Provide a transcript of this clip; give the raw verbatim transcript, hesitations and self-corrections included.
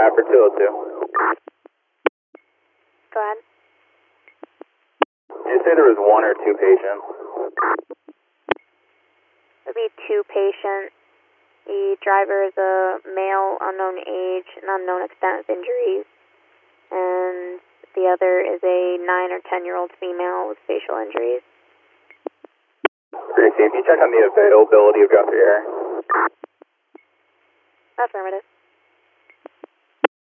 for two oh two. Go ahead. Did you say there was one or two patients? There'll be two patients. The driver is a male, unknown age, and unknown extent of injuries. And the other is a nine or ten year old female with facial injuries. Gracie, if you check on the availability of Guthrie Air. Affirmative.